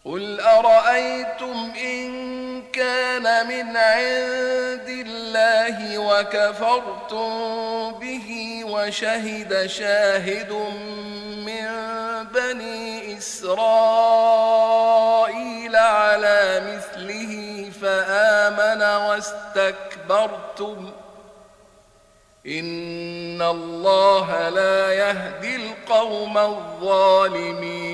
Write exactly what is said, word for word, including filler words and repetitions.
قل أرأيتم إن كان من عند الله وكفرتم به وشهد شاهد من بني إسرائيل على مثله فآمن واستكبرتم إن الله لا يهدي القوم الظالمين.